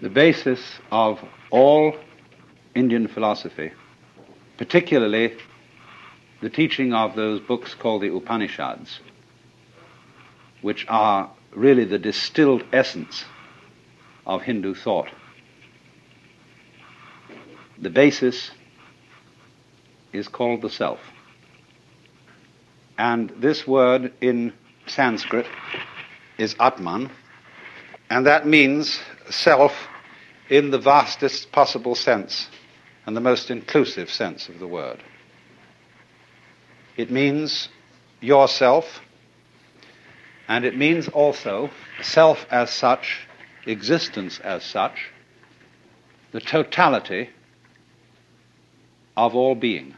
the basis of all Indian philosophy, particularly the teaching of those books called the Upanishads, which are really the distilled essence of Hindu thought. The basis is called the self. And this word in Sanskrit is Atman, and that means self in the vastest possible sense and the most inclusive sense of the word. It means yourself, and it means also self as such, existence as such, the totality of all being.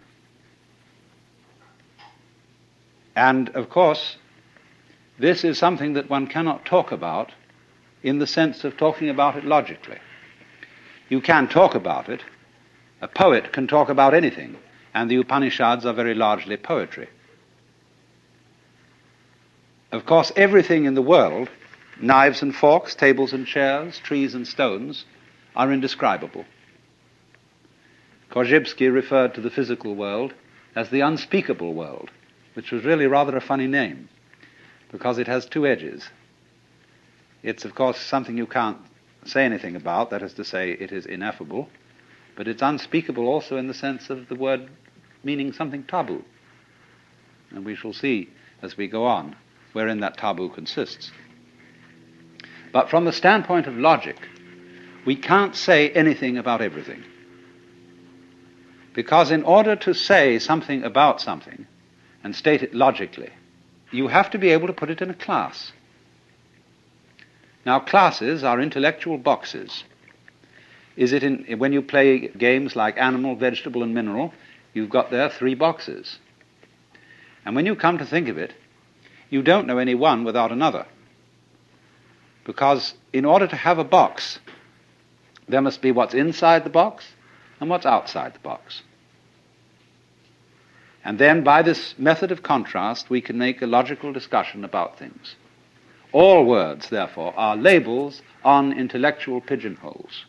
And, of course, this is something that one cannot talk about in the sense of talking about it logically. You can talk about it. A poet can talk about anything, and the Upanishads are very largely poetry. Of course, everything in the world, knives and forks, tables and chairs, trees and stones, are indescribable. Korzybski referred to the physical world as the unspeakable world, which was really rather a funny name, because it has two edges. It's, of course, something you can't say anything about, that is to say, it is ineffable, but it's unspeakable also in the sense of the word meaning something taboo. And we shall see, as we go on, wherein that taboo consists. But from the standpoint of logic, we can't say anything about everything. Because in order to say something about something, and state it logically, you have to be able to put it in a class. Now, classes are intellectual boxes. When you play games like animal, vegetable, and mineral, you've got there 3 boxes. And when you come to think of it, you don't know any one without another. Because in order to have a box, there must be what's inside the box and what's outside the box. And then by this method of contrast, we can make a logical discussion about things. All words, therefore, are labels on intellectual pigeonholes.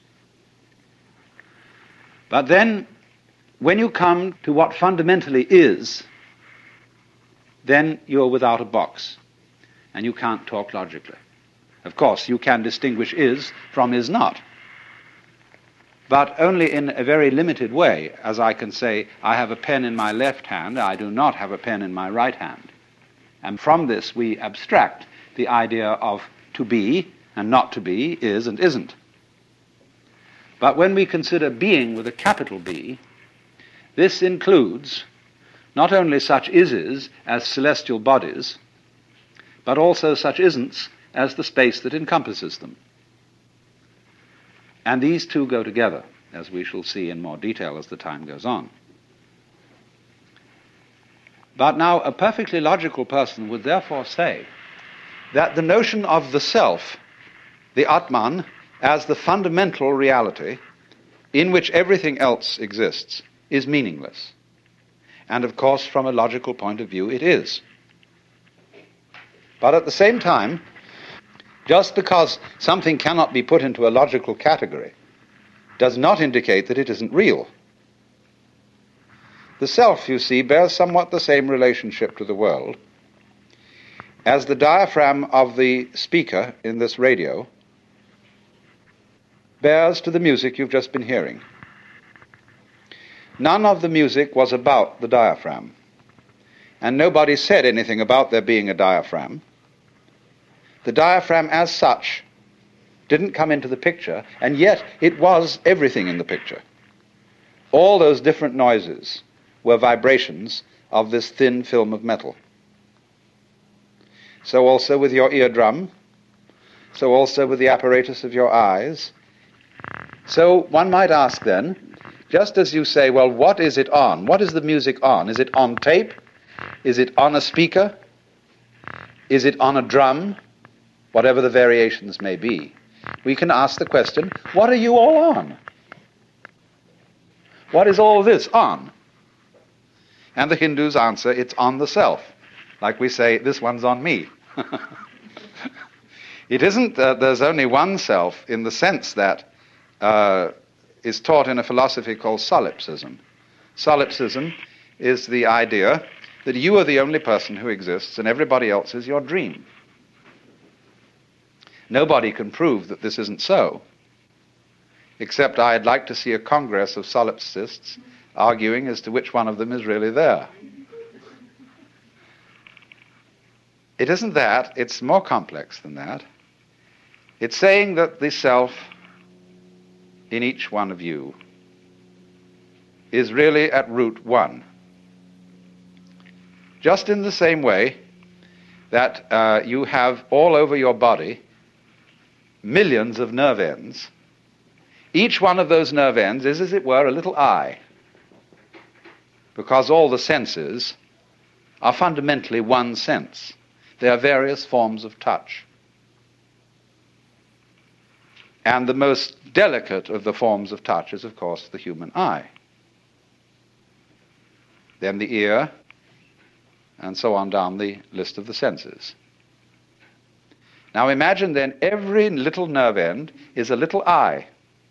But then, when you come to what fundamentally is, then you're without a box, and you can't talk logically. Of course, you can distinguish is from is not, but only in a very limited way, as I can say, I have a pen in my left hand, I do not have a pen in my right hand. And from this we abstract the idea of to be and not to be, is and isn't. But when we consider being with a capital B, this includes not only such ises as celestial bodies, but also such isn'ts as the space that encompasses them. And these two go together, as we shall see in more detail as the time goes on. But now a perfectly logical person would therefore say that the notion of the self, the Atman, as the fundamental reality in which everything else exists, is meaningless. And of course, from a logical point of view, it is. But at the same time, just because something cannot be put into a logical category does not indicate that it isn't real. The self, you see, bears somewhat the same relationship to the world as the diaphragm of the speaker in this radio bears to the music you've just been hearing. None of the music was about the diaphragm, and nobody said anything about there being a diaphragm. The diaphragm as such didn't come into the picture, and yet it was everything in the picture. All those different noises were vibrations of this thin film of metal. So also with your eardrum, so also with the apparatus of your eyes. So one might ask then, just as you say, well, what is it on? What is the music on? Is it on tape? Is it on a speaker? Is it on a drum? Whatever the variations may be, we can ask the question, what are you all on? What is all this on? And the Hindus answer, it's on the self. Like we say, this one's on me. It isn't that there's only one self in the sense that is taught in a philosophy called solipsism. Solipsism is the idea that you are the only person who exists and everybody else is your dream. Nobody can prove that this isn't so, except I'd like to see a congress of solipsists arguing as to which one of them is really there. It isn't that, it's more complex than that. It's saying that the self in each one of you is really at root one. Just in the same way that you have all over your body millions of nerve ends, each one of those nerve ends is, as it were, a little eye, because all the senses are fundamentally one sense. There are various forms of touch. And the most delicate of the forms of touch is, of course, the human eye. Then the ear, and so on down the list of the senses. Now imagine then every little nerve end is a little eye.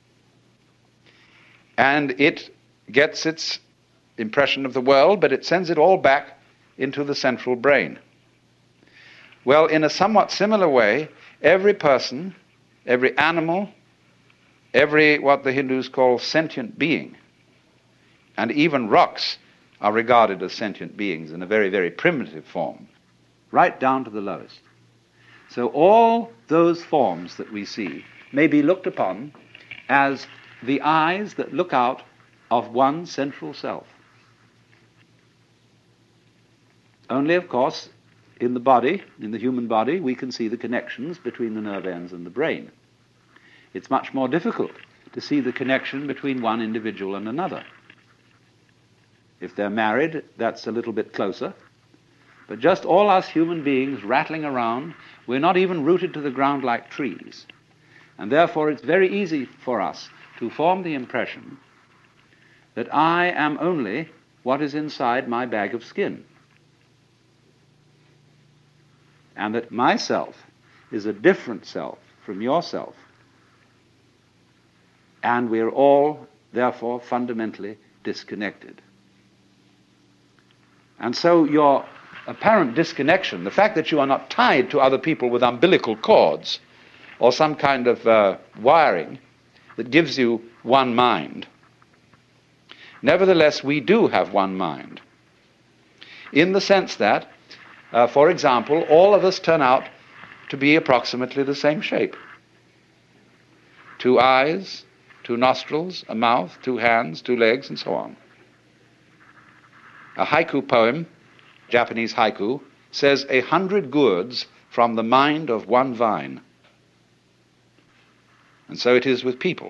And it gets its impression of the world, but it sends it all back into the central brain. Well, in a somewhat similar way, every person, every animal, every what the Hindus call sentient being, and even rocks are regarded as sentient beings in a very, very primitive form, right down to the lowest. So all those forms that we see may be looked upon as the eyes that look out of one central self. Only, of course, in the body, in the human body, we can see the connections between the nerve ends and the brain. It's much more difficult to see the connection between one individual and another. If they're married, that's a little bit closer. But just all us human beings rattling around, we're not even rooted to the ground like trees. And therefore it's very easy for us to form the impression that I am only what is inside my bag of skin. And that myself is a different self from yourself. And we're all, therefore, fundamentally disconnected. And so your apparent disconnection, the fact that you are not tied to other people with umbilical cords or some kind of wiring that gives you one mind, nevertheless, we do have one mind. In the sense that, for example, all of us turn out to be approximately the same shape. 2 eyes, 2 nostrils, a mouth, 2 hands, 2 legs, and so on. A haiku poem, Japanese haiku, says 100 gourds from the mind of one vine. And so it is with people.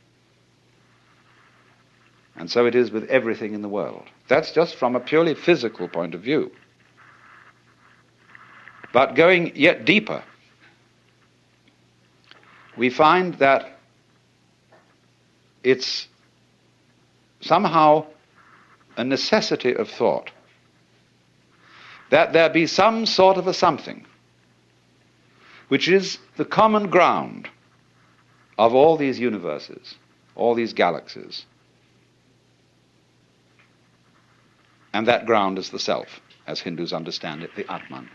And so it is with everything in the world. That's just from a purely physical point of view. But going yet deeper, we find that it's somehow a necessity of thought that there be some sort of a something which is the common ground of all these universes, all these galaxies. And that ground is the self, as Hindus understand it, the Atman.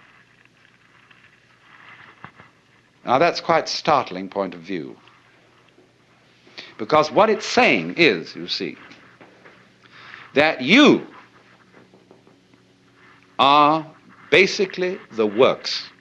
Now that's quite a startling point of view. Because what it's saying is, you see, that you are basically the works